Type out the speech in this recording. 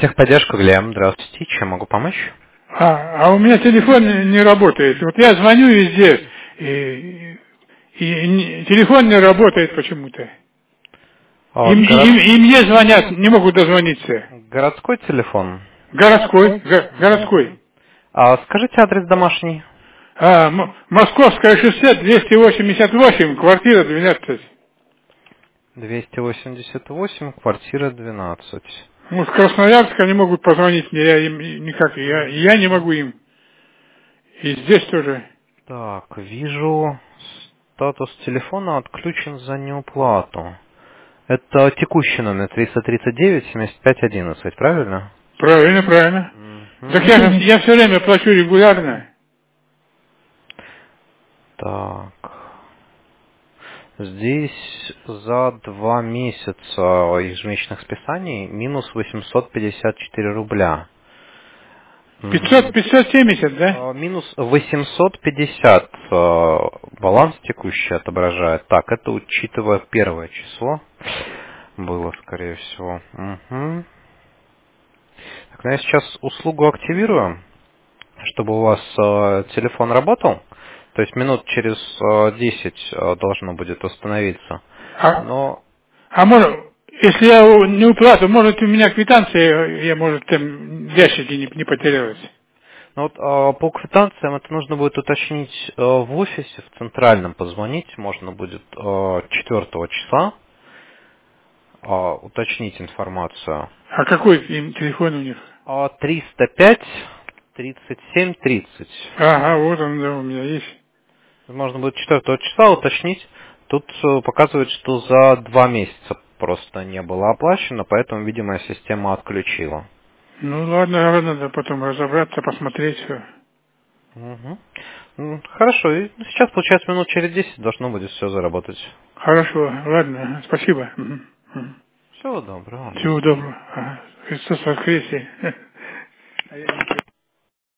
Техподдержка, Глеб. Здравствуйте. Чем могу помочь? А у меня телефон не работает. Вот я звоню везде, и телефон не работает почему-то. И мне звонят, не могут дозвониться. Городской телефон? Городской, городской. Скажите адрес домашний. Московское шоссе, 288, квартира 12. 288, квартира 12. Ну, с Красноярска не могут позвонить мне, я им никак, я не могу им. И здесь тоже. Так, вижу, статус телефона отключен за неуплату. Это текущий номер 339-75-11, правильно? Правильно, правильно. Так я все время плачу регулярно. Так. Здесь за 2 месяца ежемесячных списаний минус 854 рубля. 570, да? Минус 850 баланс текущий отображает. Так, это учитывая первое число было, скорее всего. Угу. Так, ну я сейчас услугу активирую, чтобы у вас телефон работал. То есть минут через 10 должно будет установиться. Но... может, если я не уплату, может у меня квитанция, я, может, там в ящике не потерялась. Ну вот по квитанциям это нужно будет уточнить в офисе, в центральном позвонить. Можно будет 4 числа уточнить информацию. А какой телефон у них? 305 37 30. Ага, вот он, да, у меня есть. Можно будет 4 числа уточнить. Тут показывает, что за 2 месяца просто не было оплачено, поэтому, видимо, система отключила. Ну ладно, надо потом разобраться, посмотреть все. Угу. Хорошо, и сейчас, получается, минут через 10 должно будет все заработать. Хорошо, ладно, спасибо. Всего доброго. Всего доброго. Ага. Христос воскресе.